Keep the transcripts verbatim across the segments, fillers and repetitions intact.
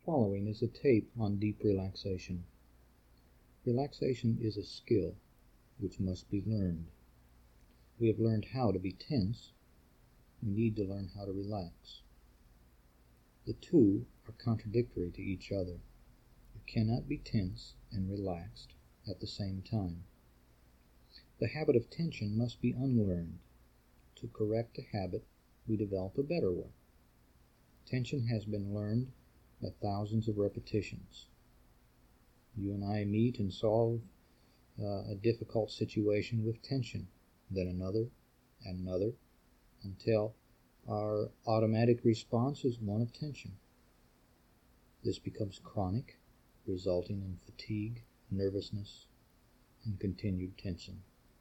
following is a tape on deep relaxation. Relaxation is a skill which must be learned. We have learned how to be tense. We need to learn how to relax. The two are contradictory to each other. You cannot be tense and relaxed at the same time. The habit of tension must be unlearned. To correct a habit, we develop a better one. Tension has been learned by thousands of repetitions. You and I meet and solve uh, a difficult situation with tension, then another and another, until our automatic response is one of tension. This becomes chronic, resulting in fatigue, nervousness, and continued tension.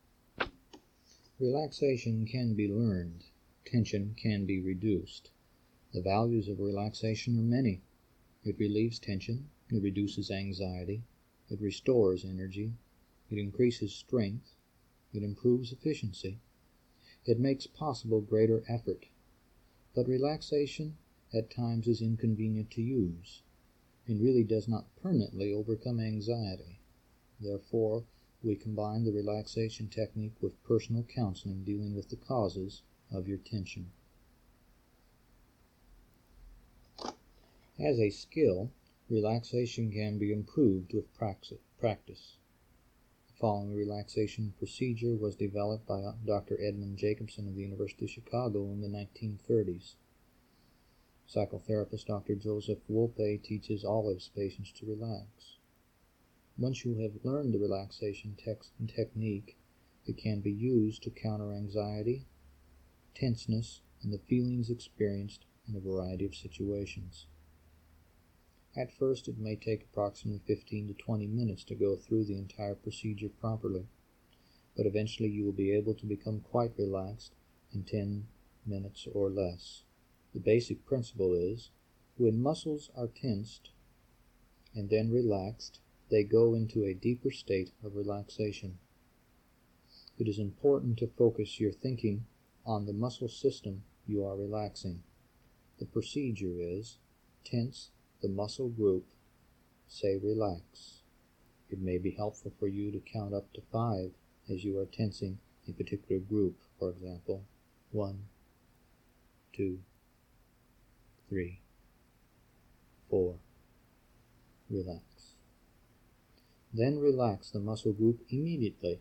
Relaxation can be learned. Tension can be reduced. The values of relaxation are many. It relieves tension, it reduces anxiety, it restores energy, it increases strength, it improves efficiency, it makes possible greater effort. But relaxation at times is inconvenient to use and really does not permanently overcome anxiety. Therefore, we combine the relaxation technique with personal counseling dealing with the causes of your tension. As a skill, relaxation can be improved with practice. The following relaxation procedure was developed by Doctor Edmund Jacobson of the University of Chicago in the nineteen thirties. Psychotherapist Doctor Joseph Wolpe teaches all of his patients to relax. Once you have learned the relaxation text and technique, it can be used to counter anxiety, tenseness, and the feelings experienced in a variety of situations. At first, it may take approximately fifteen to twenty minutes to go through the entire procedure properly, but eventually you will be able to become quite relaxed in ten minutes or less. The basic principle is, when muscles are tensed and then relaxed, they go into a deeper state of relaxation. It is important to focus your thinking on the muscle system you are relaxing. The procedure is, tense the muscle group, say relax. It may be helpful for you to count up to five as you are tensing a particular group. For example, one, two, three, four. Relax. Then relax the muscle group immediately.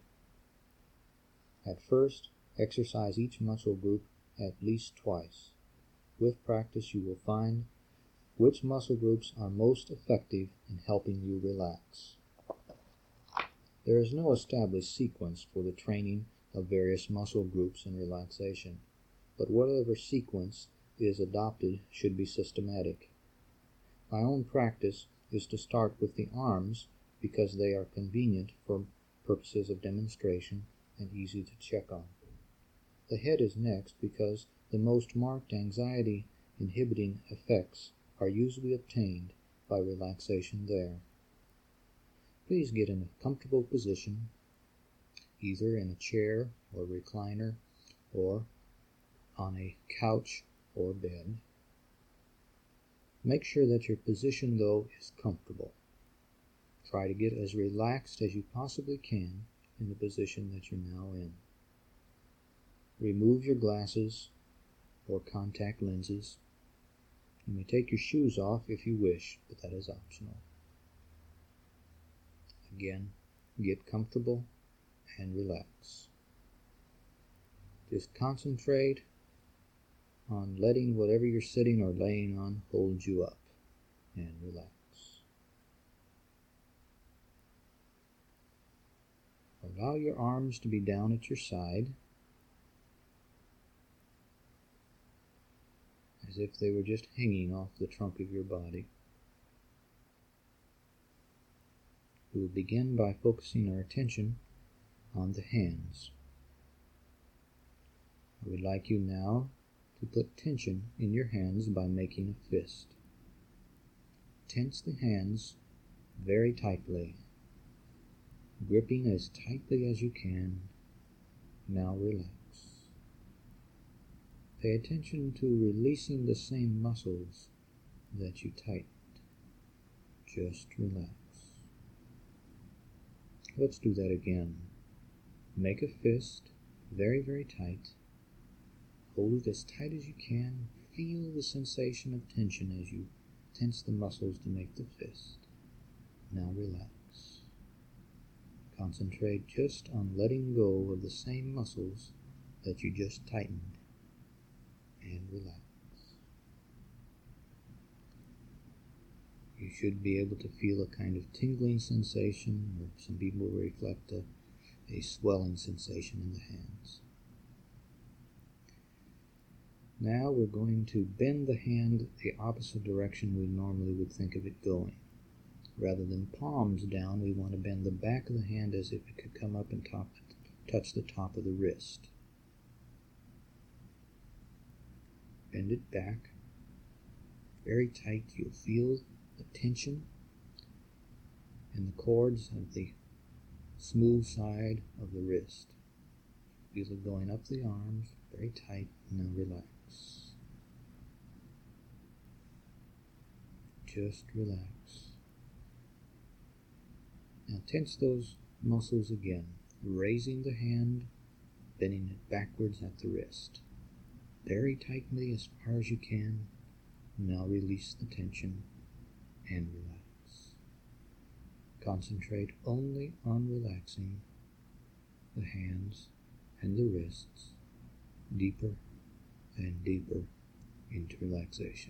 At first, exercise each muscle group at least twice. With practice, you will find which muscle groups are most effective in helping you relax. There is no established sequence for the training of various muscle groups in relaxation, but whatever sequence is adopted should be systematic. My own practice is to start with the arms because they are convenient for purposes of demonstration and easy to check on. The head is next because the most marked anxiety-inhibiting effects are usually obtained by relaxation there. Please get in a comfortable position, either in a chair or recliner or on a couch or bed. Make sure that your position, though, is comfortable. Try to get as relaxed as you possibly can in the position that you're now in. Remove your glasses or contact lenses. You may take your shoes off if you wish, but that is optional. Again, get comfortable and relax. Just concentrate on letting whatever you're sitting or laying on hold you up, and relax. Allow your arms to be down at your side, as if they were just hanging off the trunk of your body. We will begin by focusing our attention on the hands. I would like you now to put tension in your hands by making a fist. Tense the hands very tightly, gripping as tightly as you can. Now relax. Pay attention to releasing the same muscles that you tightened. Just relax. Let's do that again. Make a fist very, very tight. Hold it as tight as you can. Feel the sensation of tension as you tense the muscles to make the fist. Now relax. Concentrate just on letting go of the same muscles that you just tightened. And relax. You should be able to feel a kind of tingling sensation, or some people reflect a, a swelling sensation in the hands. Now we're going to bend the hand the opposite direction we normally would think of it going. Rather than palms down, we want to bend the back of the hand as if it could come up and top, touch the top of the wrist. Bend it back very tight. You'll feel the tension in the cords of the smooth side of the wrist. Feel it going up the arms, very tight. Now relax. Just relax. Now tense those muscles again, raising the hand, bending it backwards at the wrist. Very tightly as far as you can. Now release the tension and relax. Concentrate only on relaxing the hands and the wrists deeper and deeper into relaxation.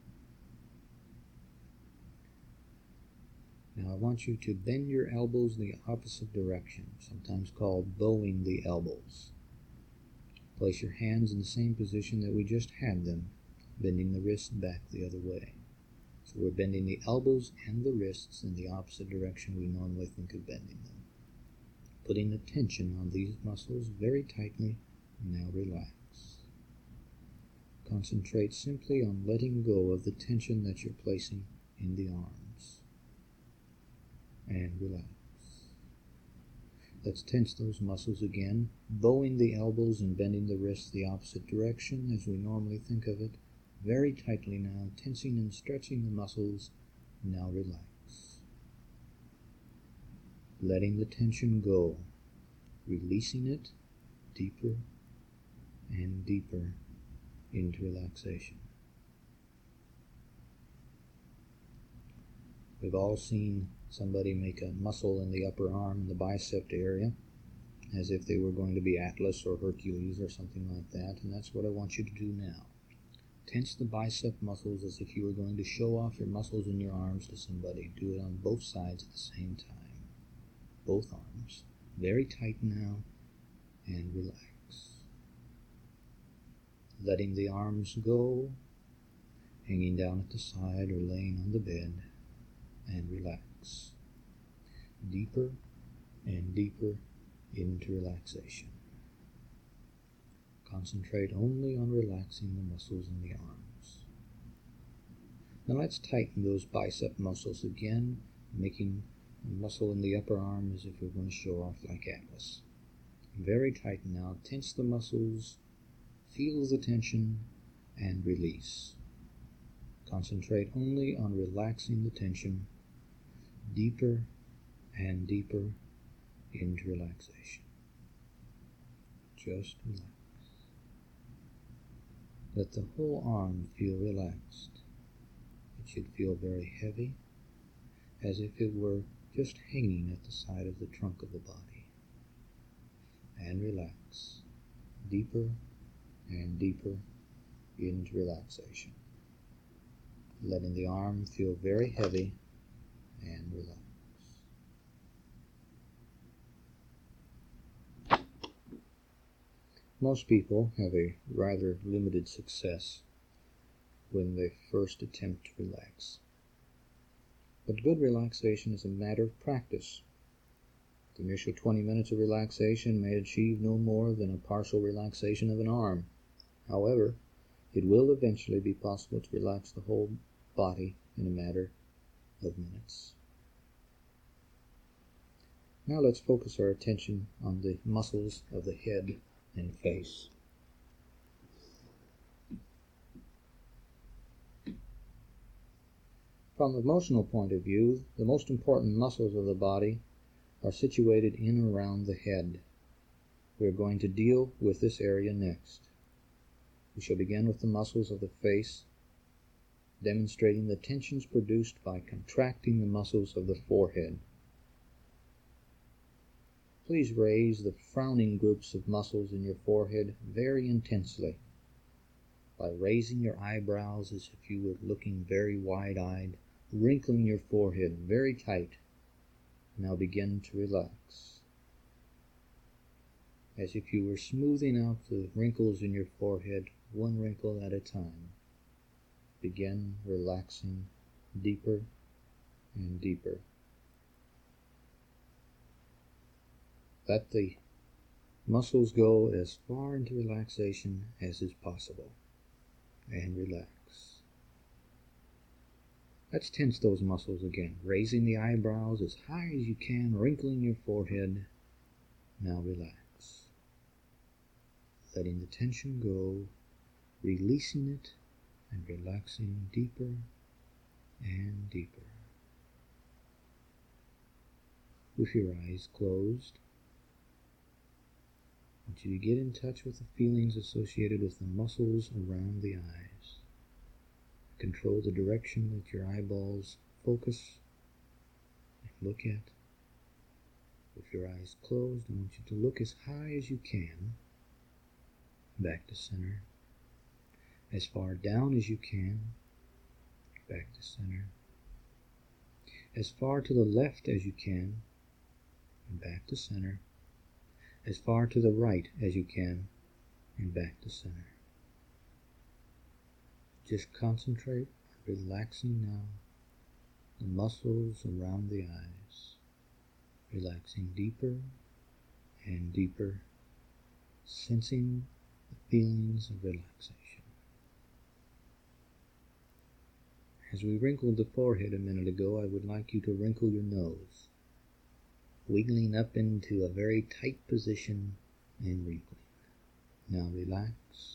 Now I want you to bend your elbows the opposite direction, sometimes called bowing the elbows. Place your hands in the same position that we just had them, bending the wrists back the other way. So we're bending the elbows and the wrists in the opposite direction we normally think of bending them. Putting the tension on these muscles very tightly. Now relax. Concentrate simply on letting go of the tension that you're placing in the arms. And relax. Let's tense those muscles again, bowing the elbows and bending the wrists the opposite direction as we normally think of it. Very tightly now, tensing and stretching the muscles. Now relax. Letting the tension go, releasing it deeper and deeper into relaxation. We've all seen somebody make a muscle in the upper arm, the bicep area, as if they were going to be Atlas or Hercules or something like that, and that's what I want you to do now. Tense the bicep muscles as if you were going to show off your muscles in your arms to somebody. Do it on both sides at the same time. Both arms. Very tight now, and relax. Letting the arms go, hanging down at the side or laying on the bed, and relax. Deeper and deeper into relaxation. Concentrate only on relaxing the muscles in the arms. Now let's tighten those bicep muscles again, making a muscle in the upper arm as if we're going to show off like Atlas. Very tight now. Tense the muscles, feel the tension, and release. Concentrate only on relaxing the tension, deeper and deeper into relaxation. Just relax. Let the whole arm feel relaxed. It should feel very heavy, as if it were just hanging at the side of the trunk of the body. And relax, deeper and deeper into relaxation. Letting the arm feel very heavy and relax. Most people have a rather limited success when they first attempt to relax. But good relaxation is a matter of practice. The initial twenty minutes of relaxation may achieve no more than a partial relaxation of an arm. However, it will eventually be possible to relax the whole body in a matter of minutes. Now let's focus our attention on the muscles of the head and face. From the emotional point of view, the most important muscles of the body are situated in and around the head. We are going to deal with this area next. We shall begin with the muscles of the face, demonstrating the tensions produced by contracting the muscles of the forehead. Please raise the frowning groups of muscles in your forehead very intensely by raising your eyebrows as if you were looking very wide-eyed, wrinkling your forehead very tight. Now begin to relax, as if you were smoothing out the wrinkles in your forehead one wrinkle at a time. Begin relaxing deeper and deeper. Let the muscles go as far into relaxation as is possible, and relax. Let's tense those muscles again, raising the eyebrows as high as you can, wrinkling your forehead. Now relax. Letting the tension go, releasing it, and relaxing deeper and deeper. With your eyes closed, I want you to get in touch with the feelings associated with the muscles around the eyes. Control the direction that your eyeballs focus and look at. With your eyes closed, I want you to look as high as you can, back to center. As far down as you can, back to center. As far to the left as you can, and back to center. As far to the right as you can, and back to center. Just concentrate on relaxing now the muscles around the eyes, relaxing deeper and deeper, sensing the feelings of relaxation. As we wrinkled the forehead a minute ago, I would like you to wrinkle your nose, wiggling up into a very tight position and wrinkling. Now relax.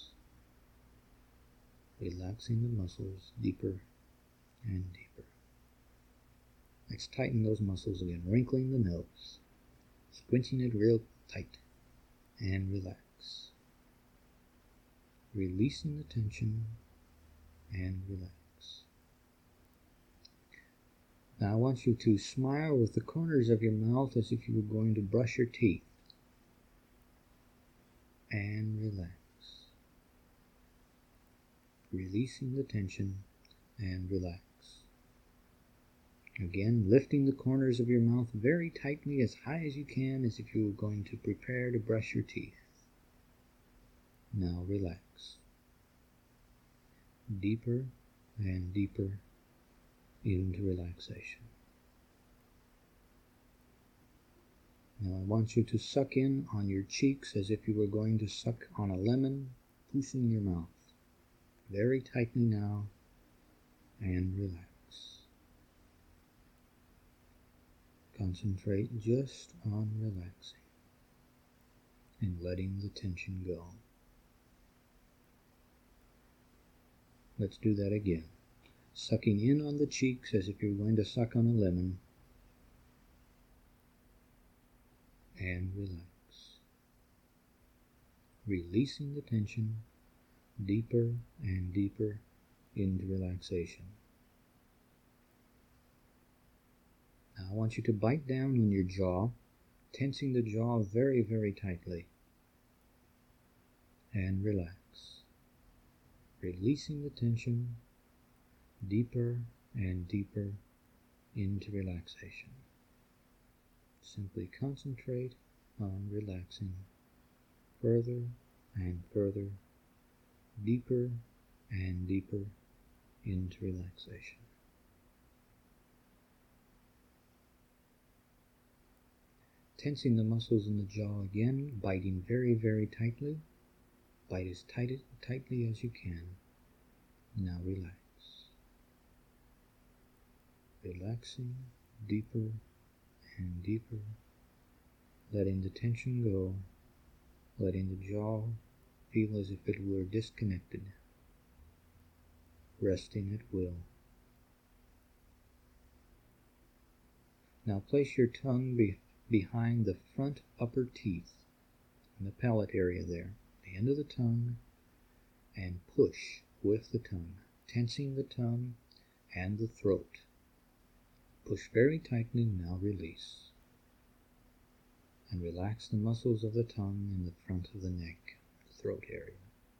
Relaxing the muscles deeper and deeper. Let's tighten those muscles again, wrinkling the nose, squinching it real tight, and relax. Releasing the tension and relax. Now I want you to smile with the corners of your mouth as if you were going to brush your teeth. And relax. Releasing the tension and relax. Again, lifting the corners of your mouth very tightly as high as you can, as if you were going to prepare to brush your teeth. Now relax. Deeper and deeper into relaxation. Now I want you to suck in on your cheeks as if you were going to suck on a lemon, pushing your mouth. Very tightly now, and relax. Concentrate just on relaxing and letting the tension go. Let's do that again. Sucking in on the cheeks as if you're going to suck on a lemon, and relax. Releasing the tension deeper and deeper into relaxation. Now I want you to bite down on your jaw, tensing the jaw very, very tightly, and relax. Releasing the tension deeper and deeper into relaxation. Simply concentrate on relaxing further and further, deeper and deeper into relaxation. Tensing the muscles in the jaw again, biting very, very tightly. Bite as tight, tightly as you can. Now relax. Relaxing deeper and deeper, letting the tension go, letting the jaw feel as if it were disconnected, resting at will. Now place your tongue be behind the front upper teeth in the palate area there, the end of the tongue, and push with the tongue, tensing the tongue and the throat. Push very tightly, now release. And relax the muscles of the tongue and the front of the neck, throat area.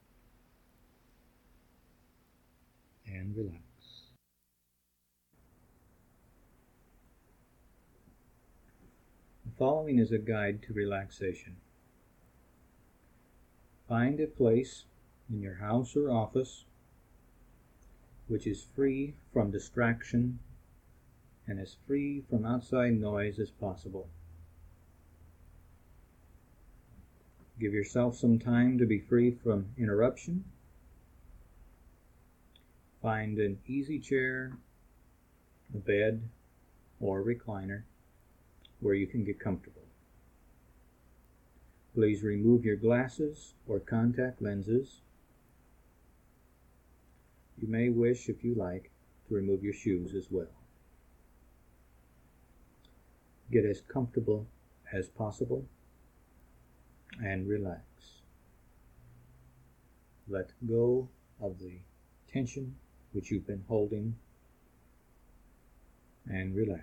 And relax. The following is a guide to relaxation. Find a place in your house or office which is free from distraction and as free from outside noise as possible. Give yourself some time to be free from interruption. Find an easy chair, a bed, or a recliner where you can get comfortable. Please remove your glasses or contact lenses. You may wish, if you like, to remove your shoes as well. Get as comfortable as possible and relax. Let go of the tension which you've been holding and relax.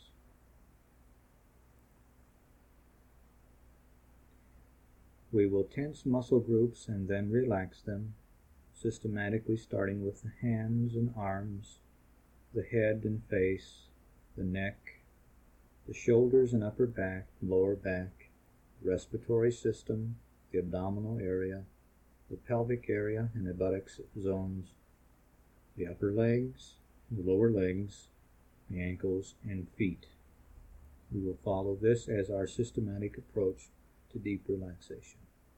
We will tense muscle groups and then relax them, systematically starting with the hands and arms, the head and face, the neck, the shoulders and upper back, lower back, respiratory system, the abdominal area, the pelvic area and the buttocks zones, the upper legs, the lower legs, the ankles and feet. We will follow this as our systematic approach to deep relaxation.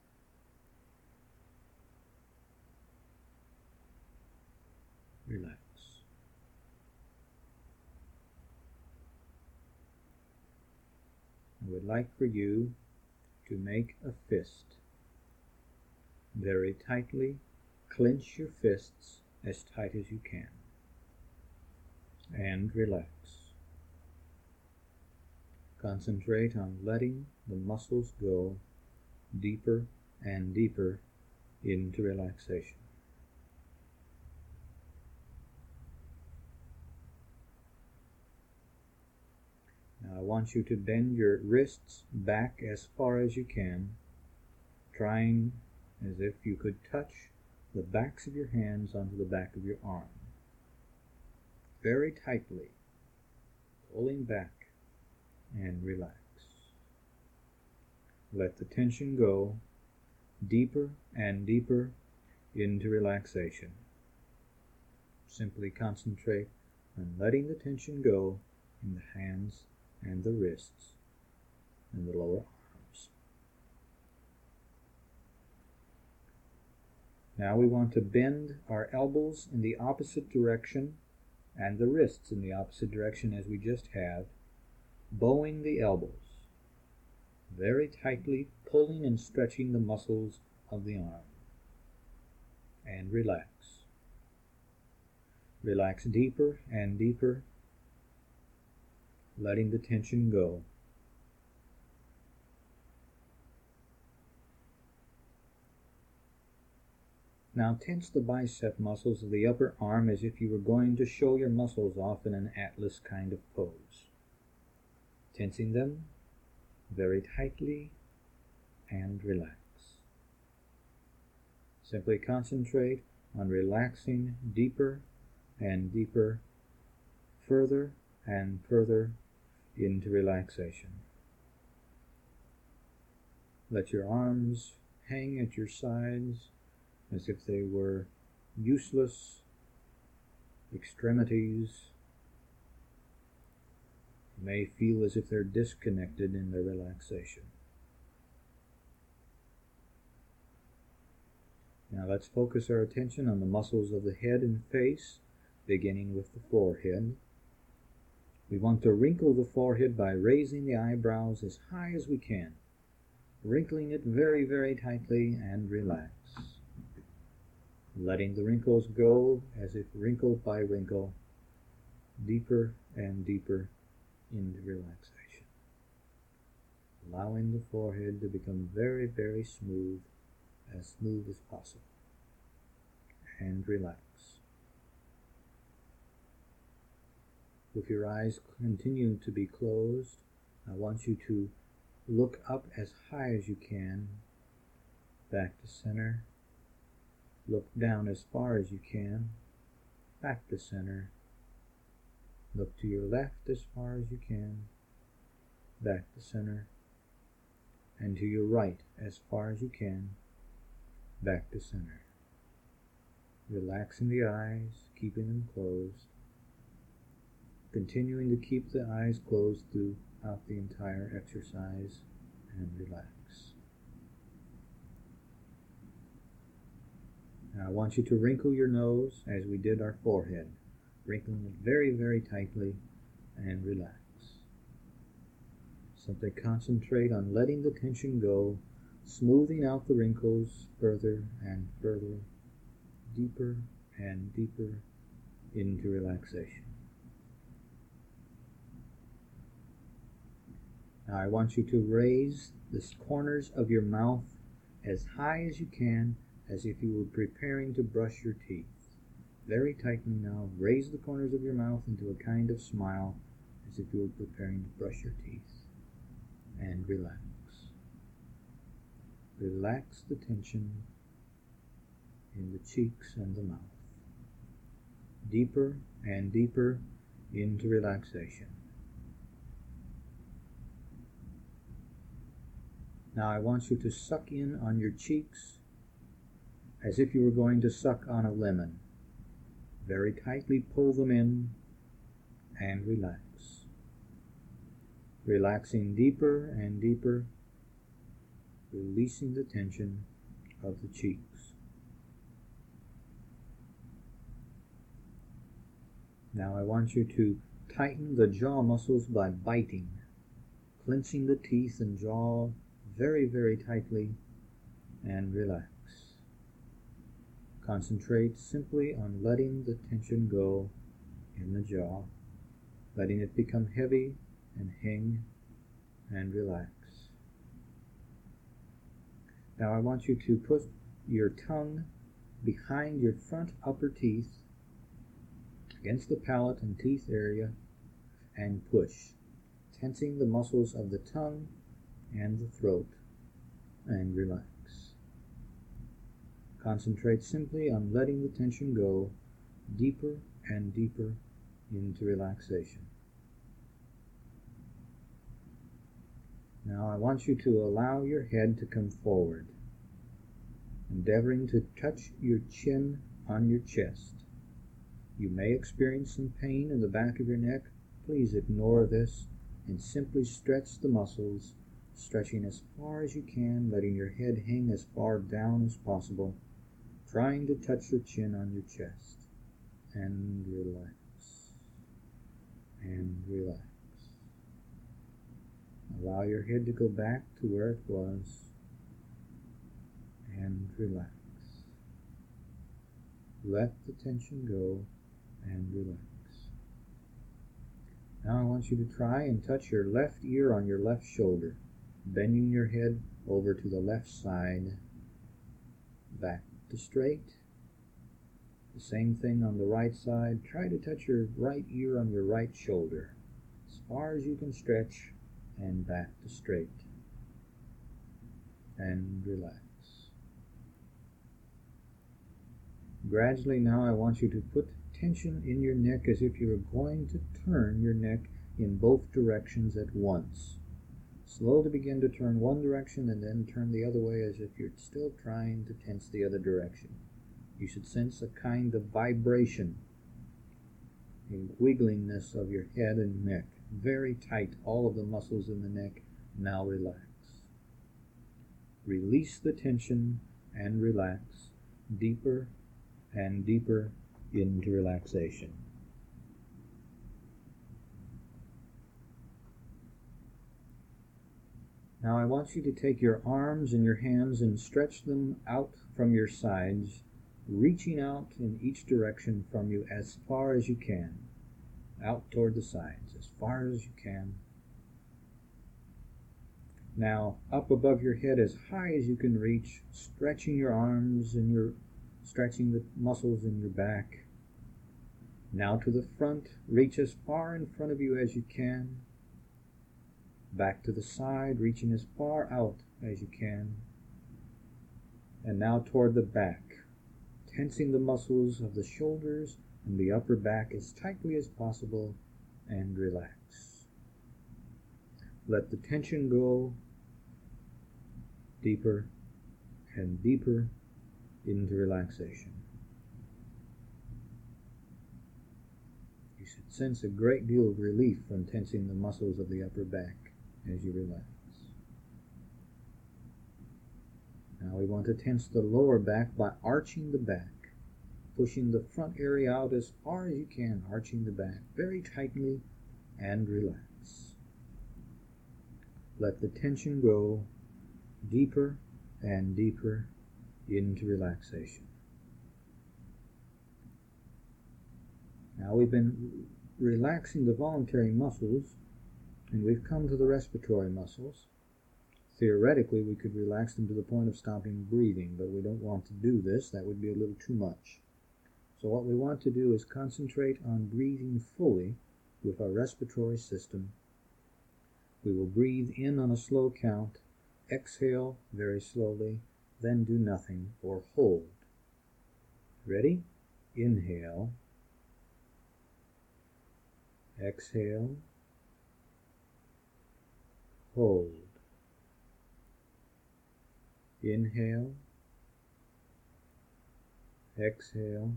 Relax. I would like for you to make a fist. Very tightly clench your fists as tight as you can. And relax. Concentrate on letting the muscles go deeper and deeper into relaxation. Now I want you to bend your wrists back as far as you can, trying as if you could touch the backs of your hands onto the back of your arm. Very tightly, pulling back and relax. Let the tension go deeper and deeper into relaxation. Simply concentrate on letting the tension go in the hands and the wrists and the lower arms. Now we want to bend our elbows in the opposite direction and the wrists in the opposite direction as we just have, bowing the elbows, very tightly pulling and stretching the muscles of the arm. And relax. Relax deeper and deeper, letting the tension go. Now tense the bicep muscles of the upper arm as if you were going to show your muscles off in an atlas kind of pose. Tensing them very tightly and relax. Simply concentrate on relaxing deeper and deeper, further and further into relaxation. Let your arms hang at your sides as if they were useless extremities. You may feel as if they're disconnected in their relaxation. Now let's focus our attention on the muscles of the head and face, beginning with the forehead. We want to wrinkle the forehead by raising the eyebrows as high as we can, wrinkling it very, very tightly, and relax. Letting the wrinkles go as if wrinkle by wrinkle, deeper and deeper into relaxation. Allowing the forehead to become very, very smooth, as smooth as possible. And relax. With your eyes continuing to be closed, I want you to look up as high as you can, back to center. Look down as far as you can, back to center. Look to your left as far as you can, back to center. And to your right as far as you can, back to center. Relaxing the eyes, keeping them closed. Continuing to keep the eyes closed throughout the entire exercise, and relax. Now I want you to wrinkle your nose as we did our forehead, wrinkling it very, very tightly, and relax. Simply concentrate on letting the tension go, smoothing out the wrinkles further and further, deeper and deeper into relaxation. Now I want you to raise the corners of your mouth as high as you can, as if you were preparing to brush your teeth. Very tightly now, raise the corners of your mouth into a kind of smile, as if you were preparing to brush your teeth. And relax. Relax the tension in the cheeks and the mouth. Deeper and deeper into relaxation. Now I want you to suck in on your cheeks as if you were going to suck on a lemon. Very tightly pull them in and relax. Relaxing deeper and deeper, releasing the tension of the cheeks. Now I want you to tighten the jaw muscles by biting, clenching the teeth and jaw very, very tightly, and relax. Concentrate simply on letting the tension go in the jaw, letting it become heavy and hang and relax. Now I want you to put your tongue behind your front upper teeth against the palate and teeth area and push, tensing the muscles of the tongue and the throat, and relax. Concentrate simply on letting the tension go deeper and deeper into relaxation. Now I want you to allow your head to come forward, endeavoring to touch your chin on your chest. You may experience some pain in the back of your neck. Please ignore this and simply stretch the muscles, stretching as far as you can, letting your head hang as far down as possible, trying to touch your chin on your chest, and relax, and relax. Allow your head to go back to where it was, and relax. Let the tension go, and relax. Now I want you to try and touch your left ear on your left shoulder, bending your head over to the left side, back to straight. The same thing on the right side. Try to touch your right ear on your right shoulder, as far as you can stretch, and back to straight. And relax. Gradually now I want you to put tension in your neck as if you were going to turn your neck in both directions at once. Slowly begin to turn one direction and then turn the other way as if you're still trying to tense the other direction. You should sense a kind of vibration, a wiggliness of your head and neck. Very tight, all of the muscles in the neck. Now relax. Release the tension and relax deeper and deeper into relaxation. Now I want you to take your arms and your hands and stretch them out from your sides, reaching out in each direction from you as far as you can. out toward the sides as far as you can. Now up above your head as high as you can reach, stretching your arms and your stretching the muscles in your back. Now to the front, reach as far in front of you as you can. Back to the side, reaching as far out as you can. And now toward the back, tensing the muscles of the shoulders and the upper back as tightly as possible, and relax. Let the tension go deeper and deeper into relaxation. You should sense a great deal of relief from tensing the muscles of the upper back as you relax. Now we want to tense the lower back by arching the back, pushing the front area out as far as you can, arching the back very tightly, and relax. Let the tension go deeper and deeper into relaxation. Now we've been relaxing the voluntary muscles, and we've come to the respiratory muscles. Theoretically, we could relax them to the point of stopping breathing, but we don't want to do this. That would be a little too much. So what we want to do is concentrate on breathing fully with our respiratory system. We will breathe in on a slow count, exhale very slowly, then do nothing or hold. Ready? Inhale. Exhale. Hold. Inhale. Exhale.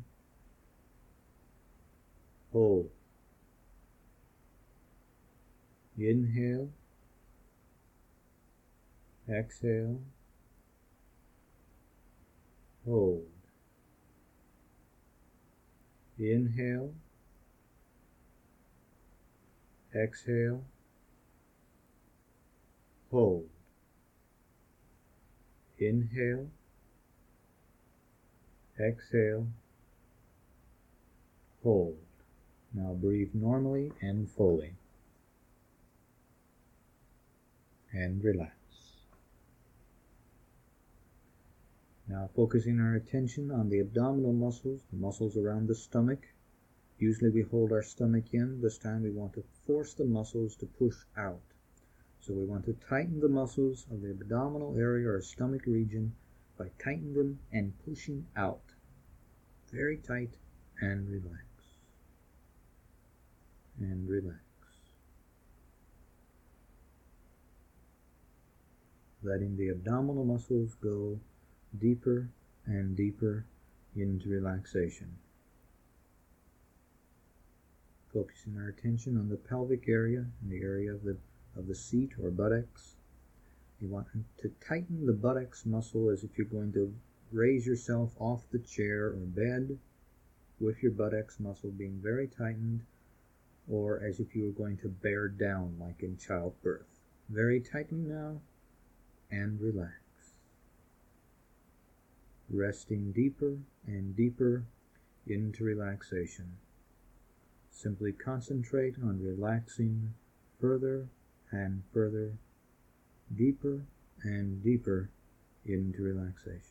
Hold. Inhale. Exhale. Hold. Inhale. Exhale. Hold. Inhale. Exhale. Hold. Now breathe normally and fully. And relax. Now focusing our attention on the abdominal muscles, the muscles around the stomach. Usually we hold our stomach in. This time we want to force the muscles to push out. So we want to tighten the muscles of the abdominal area or stomach region by tightening them and pushing out. Very tight, and relax. And relax. Letting the abdominal muscles go deeper and deeper into relaxation. Focusing our attention on the pelvic area and the area of the of the seat or buttocks. You want to tighten the buttocks muscle as if you're going to raise yourself off the chair or bed, with your buttocks muscle being very tightened, or as if you were going to bear down like in childbirth. Very tightly now, and relax. Resting deeper and deeper into relaxation. Simply concentrate on relaxing further and further, deeper and deeper into relaxation.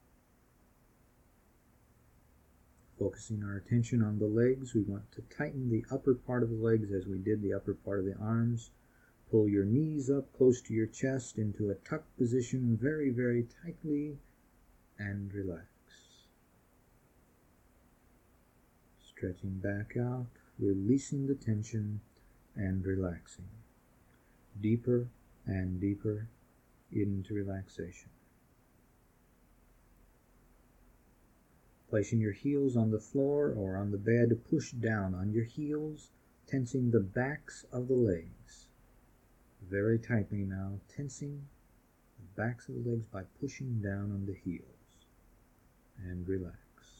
Focusing our attention on the legs, we want to tighten the upper part of the legs as we did the upper part of the arms. Pull your knees up close to your chest into a tucked position very, very tightly, and relax. Stretching back out, releasing the tension, and relaxing. Deeper and deeper into relaxation. Placing your heels on the floor or on the bed, push down on your heels, tensing the backs of the legs. Very tightly now, tensing the backs of the legs by pushing down on the heels. And relax.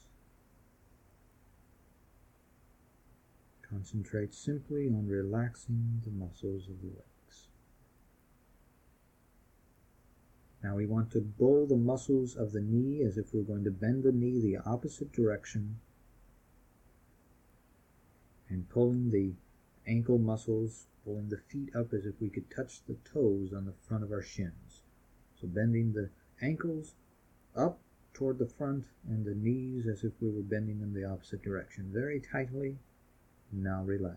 Concentrate simply on relaxing the muscles of the legs. Now we want to bowl the muscles of the knee as if we're going to bend the knee the opposite direction. and pulling the ankle muscles, pulling the feet up as if we could touch the toes on the front of our shins. So bending the ankles up toward the front and the knees as if we were bending them the opposite direction. Very tightly. Now relax.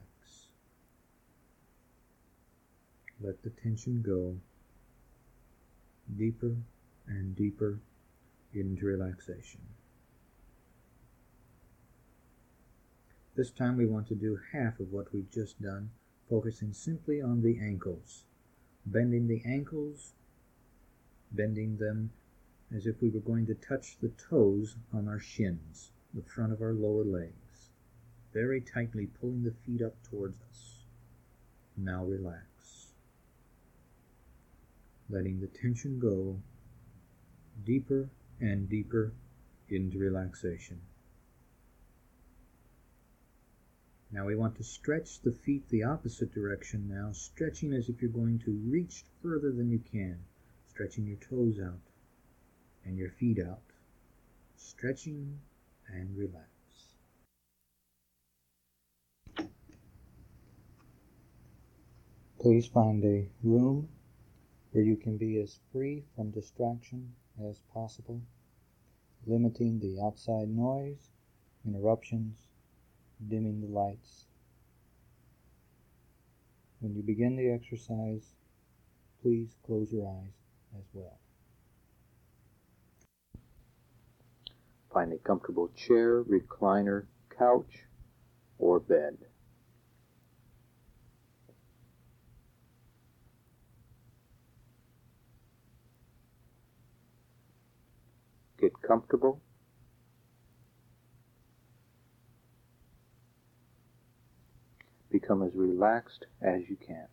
Let the tension go deeper and deeper into relaxation. This time we want to do half of what we've just done, focusing simply on the ankles. Bending the ankles, bending them as if we were going to touch the toes on our shins, the front of our lower legs. Very tightly pulling the feet up towards us. Now relax. Letting the tension go deeper and deeper into relaxation. Now we want to stretch the feet the opposite direction now, stretching as if you're going to reach further than you can, stretching your toes out and your feet out, stretching and relax. Please find a room where you can be as free from distraction as possible, limiting the outside noise, interruptions, dimming the lights. When you begin the exercise, please close your eyes as well. Find a comfortable chair, recliner, couch, or bed. Get comfortable. Become as relaxed as you can.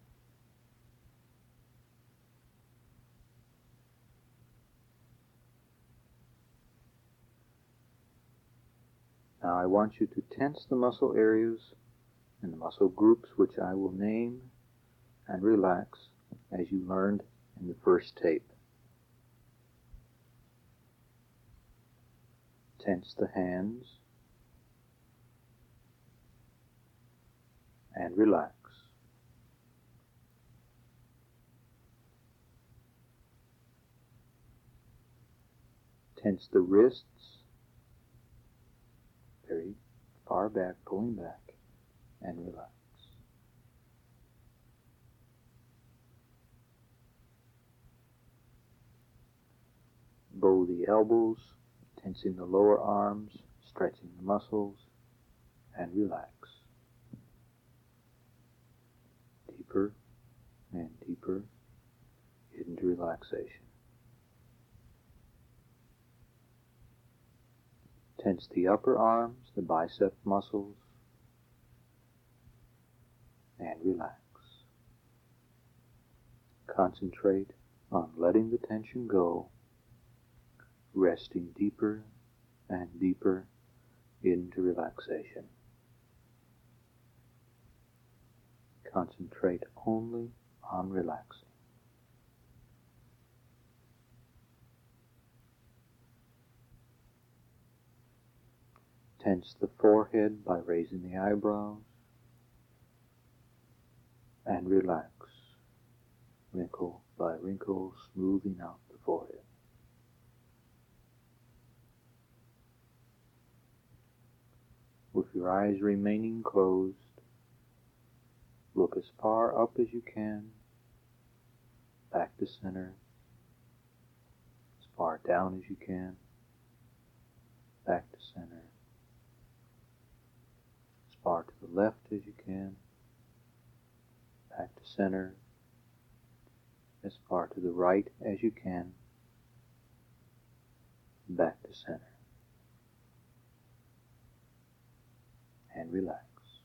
Now I want you to tense the muscle areas and the muscle groups which I will name and relax as you learned in the first tape. Tense the hands and relax. Tense the wrists, very far back, pulling back, and relax. Bow the elbows, tensing the lower arms, stretching the muscles, and relax. Deeper and deeper into relaxation. Tense the upper arms, the bicep muscles, and relax. Concentrate on letting the tension go, resting deeper and deeper into relaxation. Concentrate only on relaxing. Tense the forehead by raising the eyebrows and relax, wrinkle by wrinkle, smoothing out the forehead. With your eyes remaining closed, look as far up as you can, back to center, as far down as you can, back to center, as far to the left as you can, back to center, as far to the right as you can, back to center, and relax.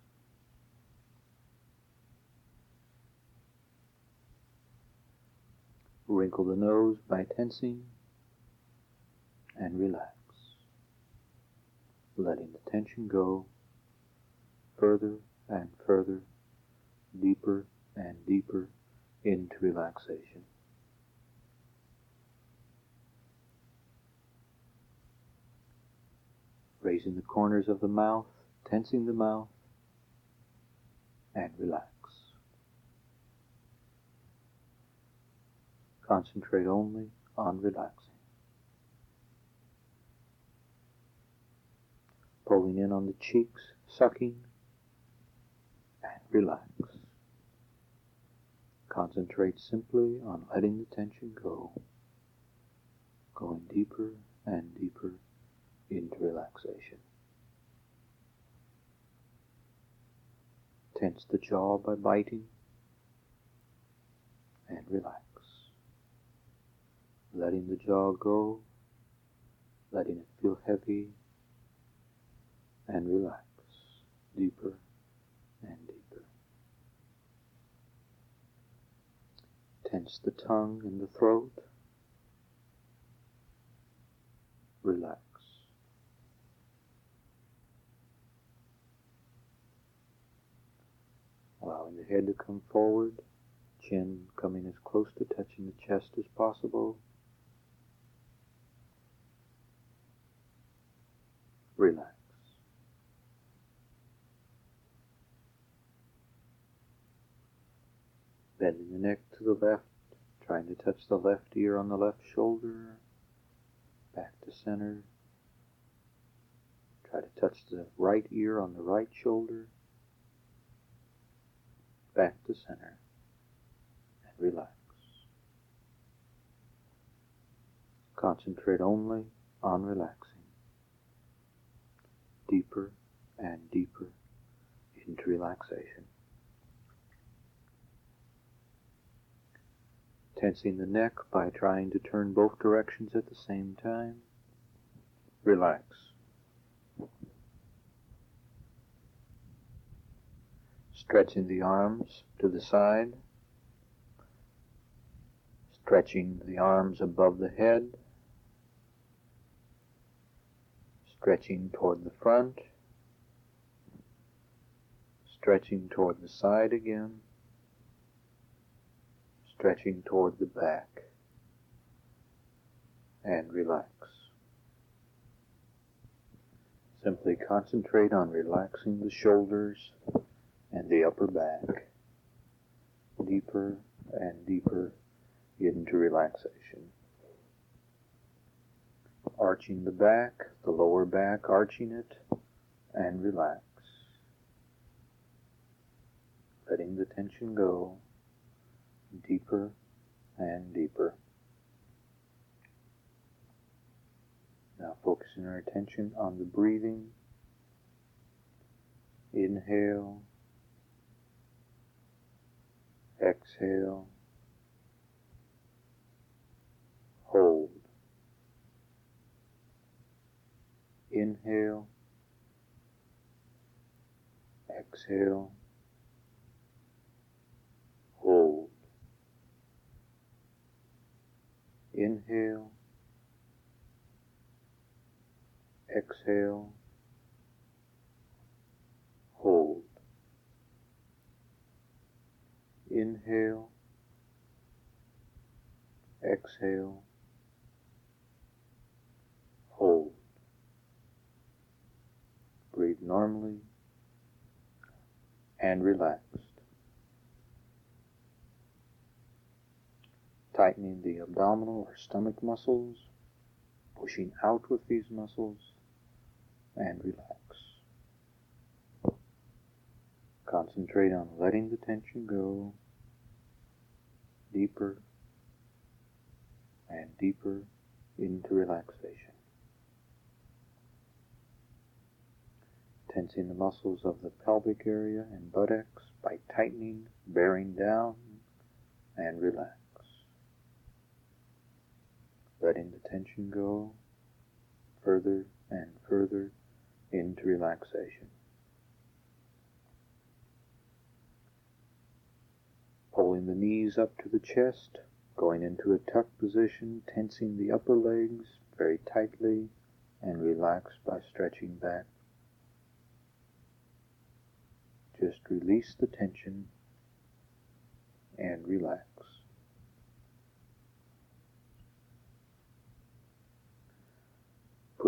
Wrinkle the nose by tensing and relax, letting the tension go further and further, deeper and deeper into relaxation. Raising the corners of the mouth, tensing the mouth, and relax. Concentrate only on relaxing. Pulling in on the cheeks, sucking, and relax. Concentrate simply on letting the tension go, going deeper and deeper into relaxation. Tense the jaw by biting and relax. Letting the jaw go, letting it feel heavy, and relax deeper and deeper. Tense the tongue and the throat. Relax. Allowing the head to come forward, chin coming as close to touching the chest as possible. Relax. Bending the neck to the left, trying to touch the left ear on the left shoulder, back to center. Try to touch the right ear on the right shoulder, back to center, and relax. Concentrate only on relaxing, deeper and deeper into relaxation. Tensing the neck by trying to turn both directions at the same time. Relax. Stretching the arms to the side. Stretching the arms above the head. Stretching toward the front. Stretching toward the side again. Stretching toward the back, and relax. Simply concentrate on relaxing the shoulders and the upper back, deeper and deeper into relaxation. Arching the back, the lower back, arching it, and relax. Letting the tension go. Deeper and deeper. Now focusing our attention on the breathing. Inhale. Exhale. Hold. Inhale. Exhale. Hold. Inhale, exhale, hold. Inhale, exhale, hold. Breathe normally and relaxed. Tightening the abdominal or stomach muscles, pushing out with these muscles, and relax. Concentrate on letting the tension go deeper and deeper into relaxation. Tensing the muscles of the pelvic area and buttocks by tightening, bearing down, and relax. Letting the tension go further and further into relaxation. Pulling the knees up to the chest, going into a tuck position, tensing the upper legs very tightly and relax by stretching back. Just release the tension and relax.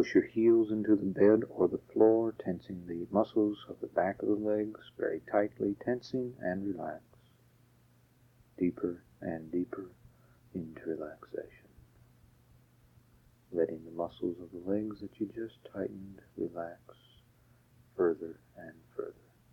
Push your heels into the bed or the floor, tensing the muscles of the back of the legs very tightly, tensing and relax. Deeper and deeper into relaxation. Letting the muscles of the legs that you just tightened relax further and further.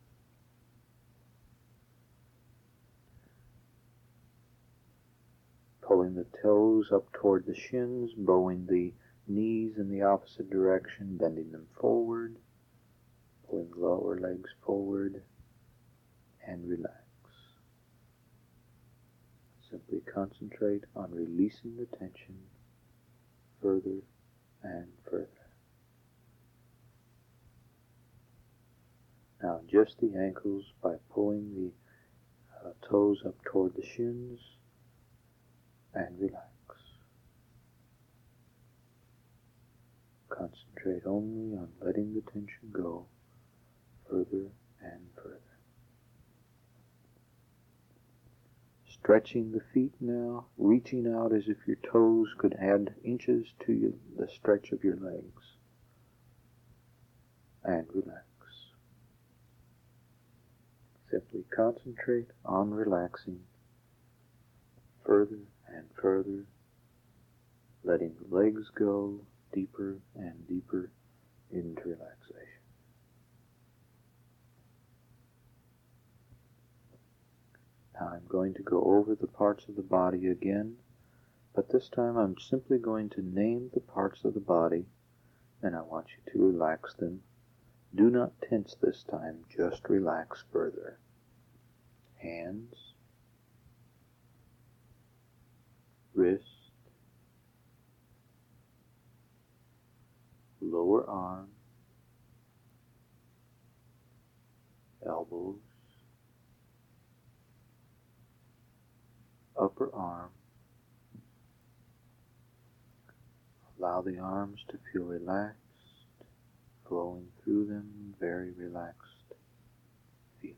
Pulling the toes up toward the shins, bowing the knees in the opposite direction, bending them forward, pulling the lower legs forward, and relax. Simply concentrate on releasing the tension further and further. Now adjust the ankles by pulling the uh, toes up toward the shins and relax. Concentrate only on letting the tension go further and further. Stretching the feet now, reaching out as if your toes could add inches to you, the stretch of your legs. And relax. Simply concentrate on relaxing further and further, letting the legs go deeper and deeper into relaxation. Now I'm going to go over the parts of the body again, but this time I'm simply going to name the parts of the body, and I want you to relax them. Do not tense this time, just relax further. Hands, wrist, lower arm, elbows, upper arm. Allow the arms to feel relaxed, flowing through them, very relaxed feelings.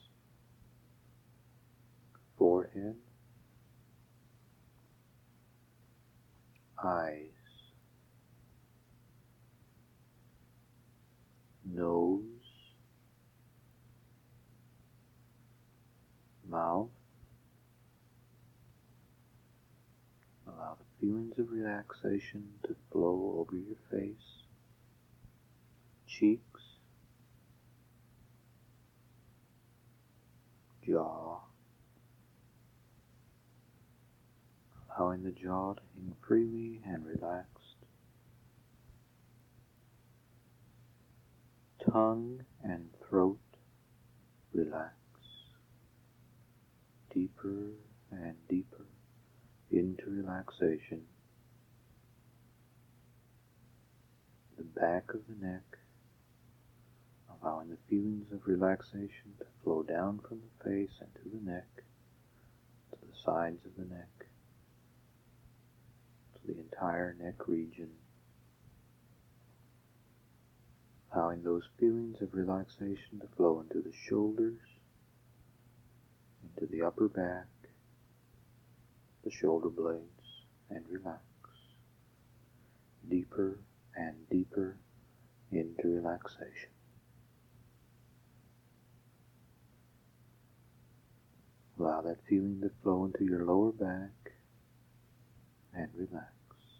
Forehead, eyes, nose, mouth. Allow the feelings of relaxation to flow over your face, cheeks, jaw, allowing the jaw to hang freely and relaxed, tongue and throat, relax, deeper and deeper into relaxation. The back of the neck, allowing the feelings of relaxation to flow down from the face and to the neck, to the sides of the neck, to the entire neck region. Allowing those feelings of relaxation to flow into the shoulders, into the upper back, the shoulder blades, and relax deeper and deeper into relaxation. Allow that feeling to flow into your lower back and relax.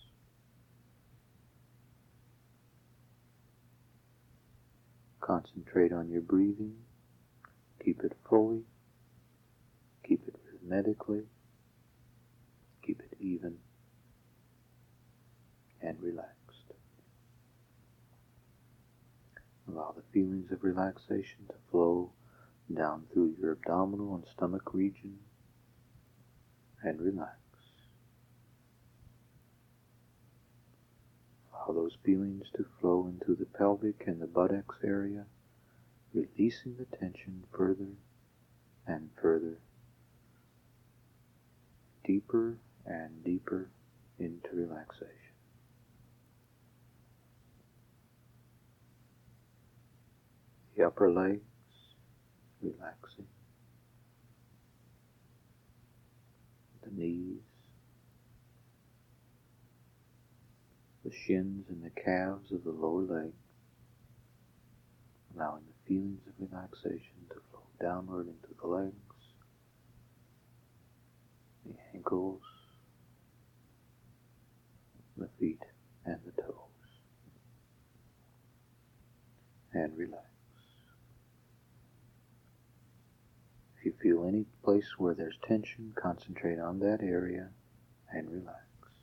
Concentrate on your breathing. Keep it fully. Keep it rhythmically. Keep it even and relaxed. Allow the feelings of relaxation to flow down through your abdominal and stomach region and relax. Allow those feelings to flow into the pelvic and the buttocks area, releasing the tension further and further, deeper and deeper into relaxation. The upper legs, relaxing. The knees, the shins and the calves of the lower legs, allowing the feelings of relaxation to flow downward into the legs, the ankles, the feet, and the toes. And relax. If you feel any place where there's tension, concentrate on that area and relax.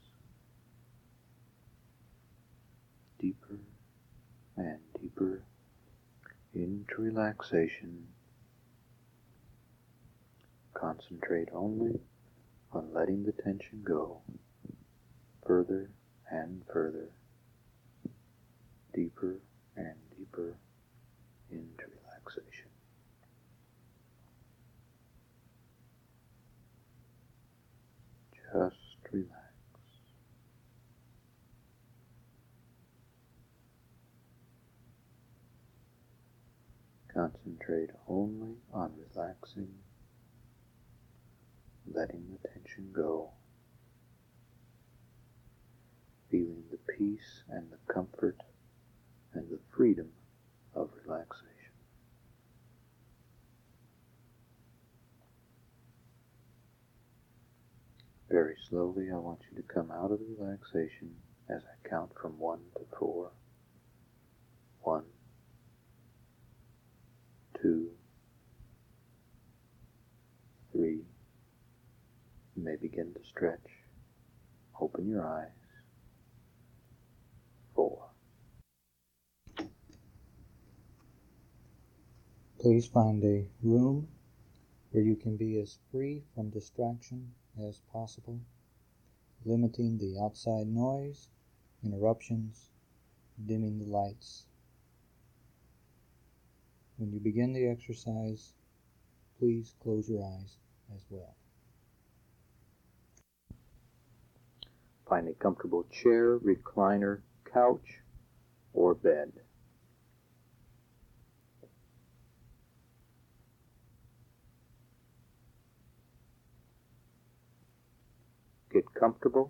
Deeper and deeper into relaxation. Concentrate only on letting the tension go further and further, deeper and deeper into relaxation. Just relax. Concentrate only on relaxing, letting the tension go, feeling the peace and the comfort and the freedom of relaxation. Very slowly, I want you to come out of the relaxation as I count from one to four. One, two, three. You may begin to stretch. Open your eyes. Four. Please find a room where you can be as free from distraction as possible, limiting the outside noise, interruptions, dimming the lights. When you begin the exercise, please close your eyes as well. Find a comfortable chair, recliner, couch, or bed. Get comfortable.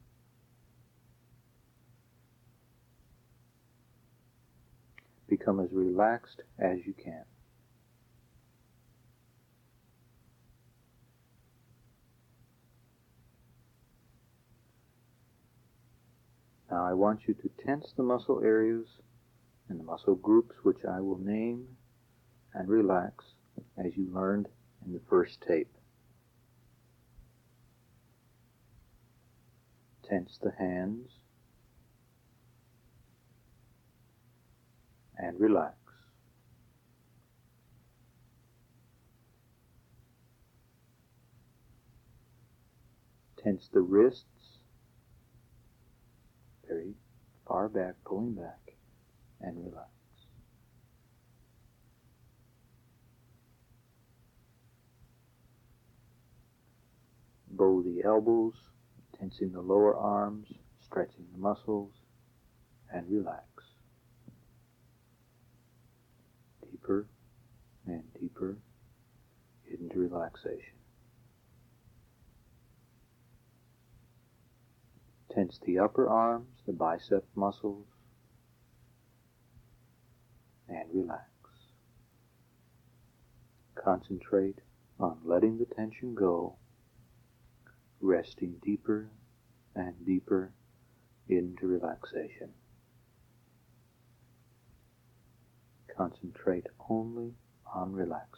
Become as relaxed as you can. Now I want you to tense the muscle areas and the muscle groups which I will name and relax as you learned in the first tape. Tense the hands and relax. Tense the wrists, very far back, pulling back, and relax. Bow the elbows, tensing the lower arms, stretching the muscles, and relax. Deeper and deeper into relaxation. Tense the upper arms, the bicep muscles, and relax. Concentrate on letting the tension go, resting deeper and deeper into relaxation. Concentrate only on relaxing.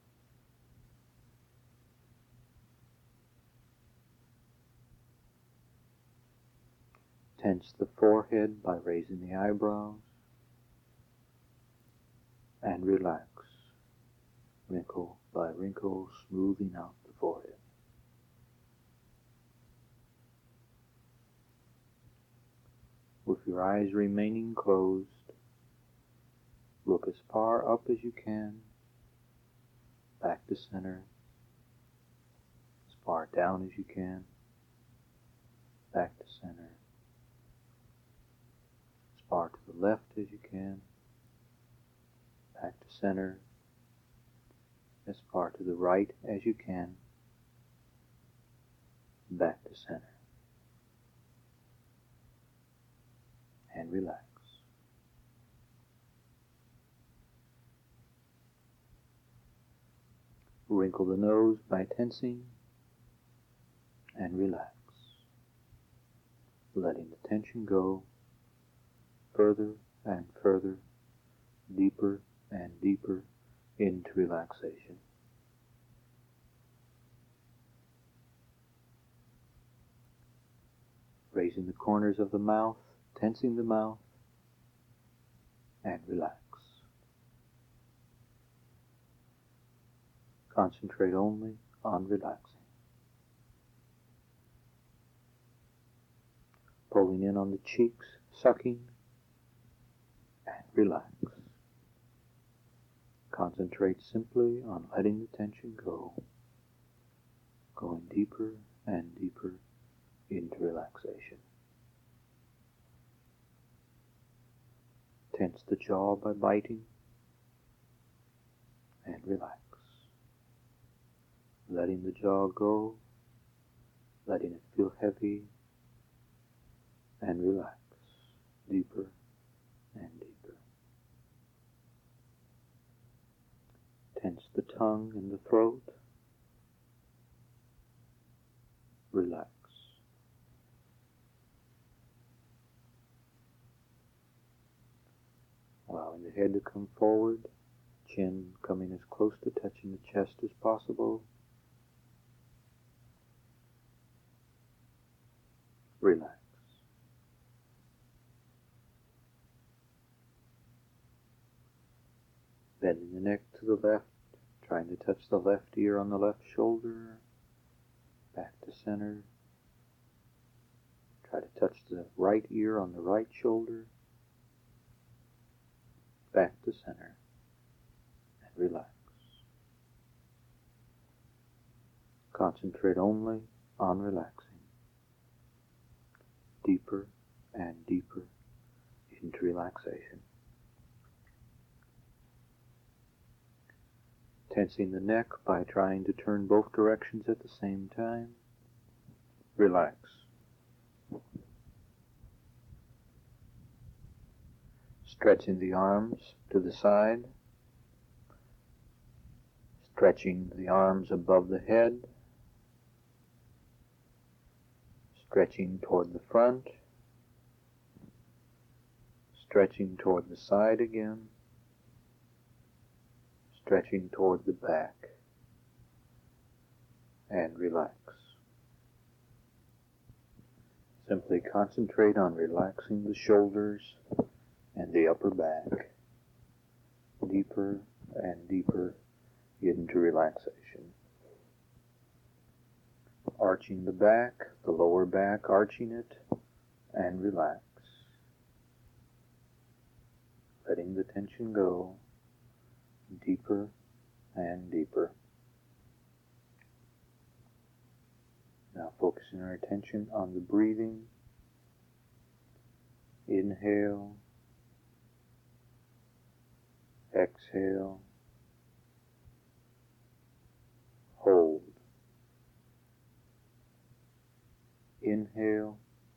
Tense the forehead by raising the eyebrows and relax, wrinkle by wrinkle, smoothing out the forehead. With your eyes remaining closed, look as far up as you can, back to center, as far down as you can, back to center, as far to the left as you can, back to center, as far to the right as you can, back to center. relax. Wrinkle the nose by tensing and relax, letting the tension go further and further, deeper and deeper into relaxation. Raising the corners of the mouth, tensing the mouth, and relax. Concentrate only on relaxing. Pulling in on the cheeks, sucking, and relax. Concentrate simply on letting the tension go, going deeper and deeper into relaxation. Tense the jaw by biting and relax. Letting the jaw go, letting it feel heavy, and relax deeper and deeper. Tense the tongue and the throat. Relax. Allowing the head to come forward, chin coming as close to touching the chest as possible. Relax. Bending the neck to the left, trying to touch the left ear on the left shoulder, back to center. Try to touch the right ear on the right shoulder, back to center, and relax. Concentrate only on relaxing. Deeper and deeper into relaxation. Tensing the neck by trying to turn both directions at the same time. Relax. Stretching the arms to the side. Stretching the arms above the head. Stretching toward the front, stretching toward the side again, stretching toward the back, and relax. Simply concentrate on relaxing the shoulders and the upper back, deeper and deeper into relaxation. Arching the back, the lower back, arching it, and relax. Letting the tension go deeper and deeper. Now focusing our attention on the breathing. Inhale, exhale, hold. Inhale,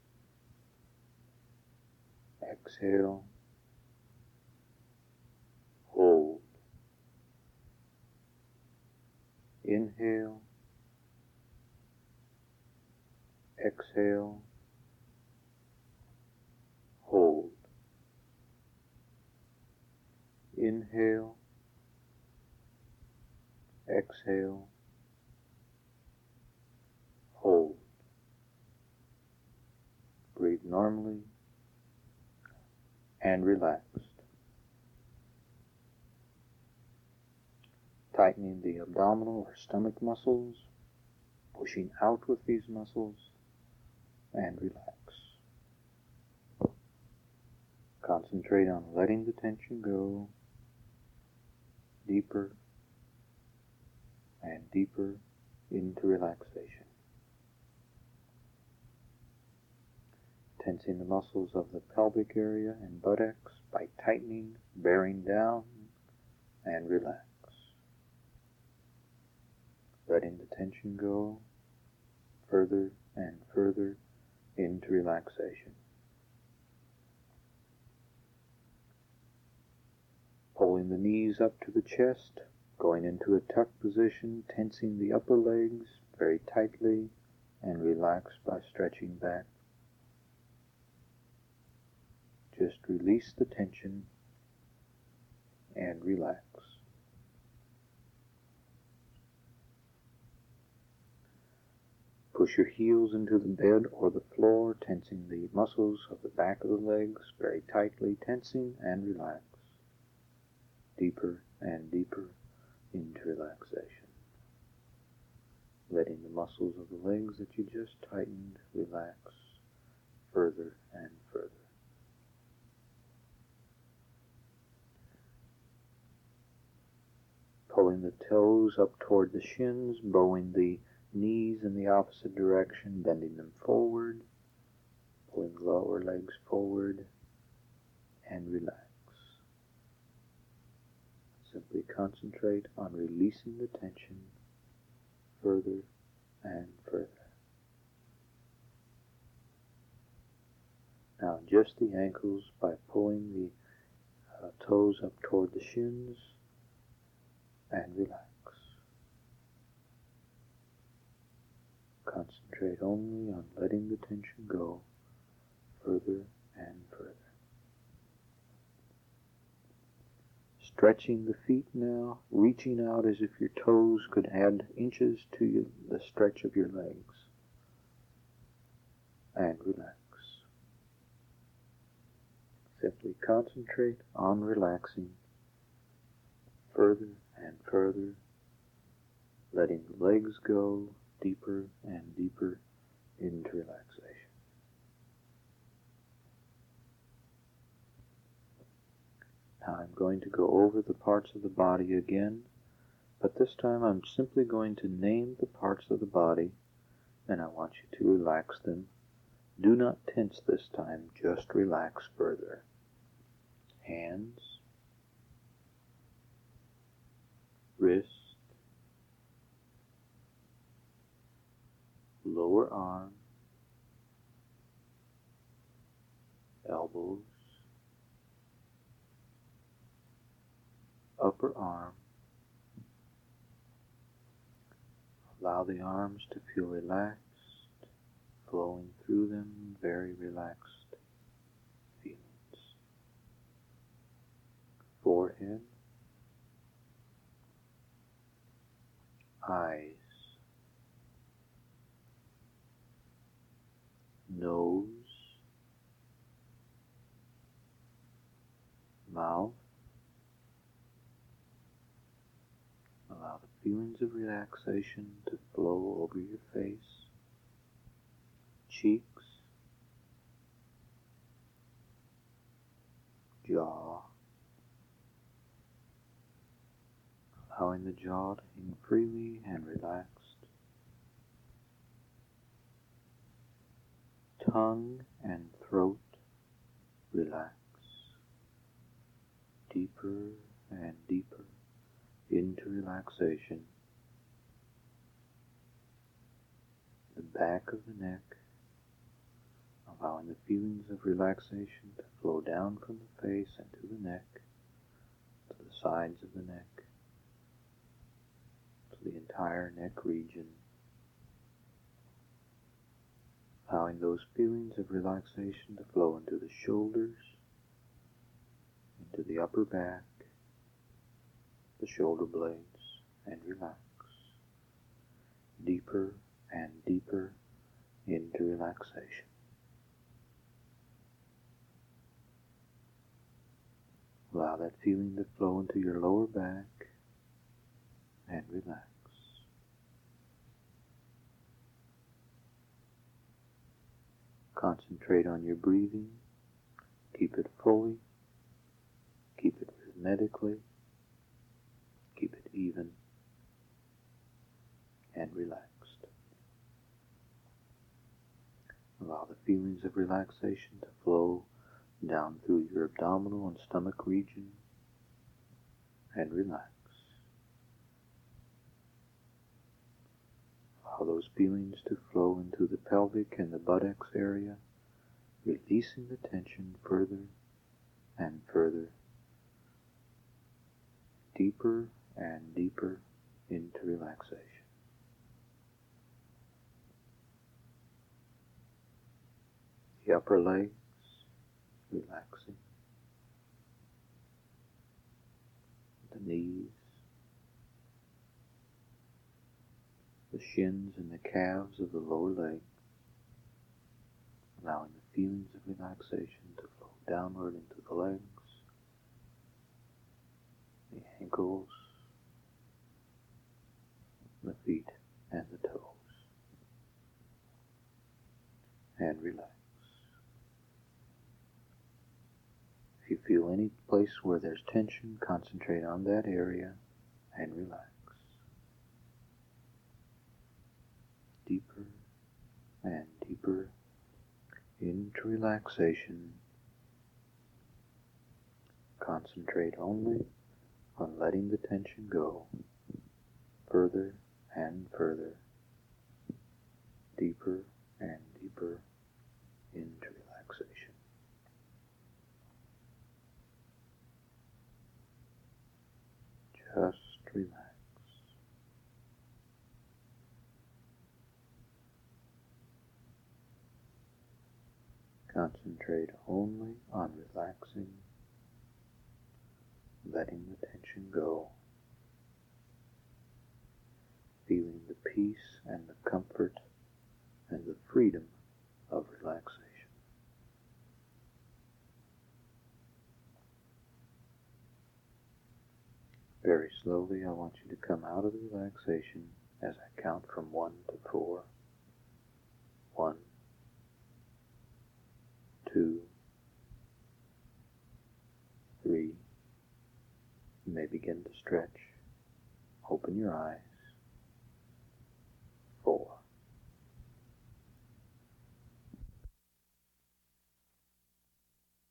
exhale, hold. Inhale, exhale, hold. Inhale, exhale, hold. Breathe normally and relaxed. Tightening the abdominal or stomach muscles, pushing out with these muscles, and relax. Concentrate on letting the tension go deeper and deeper into relaxation. Tensing the muscles of the pelvic area and buttocks by tightening, bearing down, and relax. Letting the tension go further and further into relaxation. knees up to the chest, going into a tuck position, tensing the upper legs very tightly and relax by stretching back. Just release the tension and relax. Push your heels into the bed or the floor, tensing the muscles of the back of the legs very tightly, tensing and relax. Deeper and deeper into relaxation. Letting the muscles of the legs that you just tightened relax further and further. Pulling the toes up toward the shins, bowing the knees in the opposite direction, bending them forward, pulling the lower legs forward, and relax. Simply concentrate on releasing the tension further and further. Now adjust the ankles by pulling the uh, toes up toward the shins and relax. Concentrate only on letting the tension go further and further. Stretching the feet now, reaching out as if your toes could add inches to you, the stretch of your legs. And relax. Simply concentrate on relaxing further and further, letting the legs go deeper and deeper into relaxation. Now I'm going to go over the parts of the body again, but this time I'm simply going to name the parts of the body, and I want you to relax them. Do not tense this time, just relax further. Hands, wrist, lower arm, elbows, upper arm. Allow the arms to feel relaxed, flowing through them, very relaxed feelings. Forehead, eyes, nose, mouth. Allow the feelings of relaxation to flow over your face, cheeks, jaw, allowing the jaw to hang freely and relaxed, tongue and throat relax, deeper and deeper into relaxation. The back of the neck, allowing the feelings of relaxation to flow down from the face and to the neck, to the sides of the neck, to the entire neck region. Allowing those feelings of relaxation to flow into the shoulders, into the upper back, the shoulder blades, and relax. Deeper and deeper into relaxation. Allow that feeling to flow into your lower back and relax. Concentrate on your breathing. Keep it fully. Keep it rhythmically. Keep it even and relaxed. Allow the feelings of relaxation to flow down through your abdominal and stomach region and relax. Allow those feelings to flow into the pelvic and the buttocks area, releasing the tension further and further deeper and deeper into relaxation. The upper legs relaxing, the knees, the shins and the calves of the lower legs, allowing the feelings of relaxation to flow downward into the legs, the ankles, the feet, and the toes, and relax. If you feel any place where there's tension, concentrate on that area and relax. Deeper and deeper into relaxation. Concentrate only on letting the tension go further and further, deeper and deeper into relaxation. Just relax. Concentrate only on relaxing, letting the tension go, feeling the peace and the comfort and the freedom of relaxation. Very slowly, I want you to come out of the relaxation as I count from one to four. One, two, three. You may begin to stretch. Open your eyes.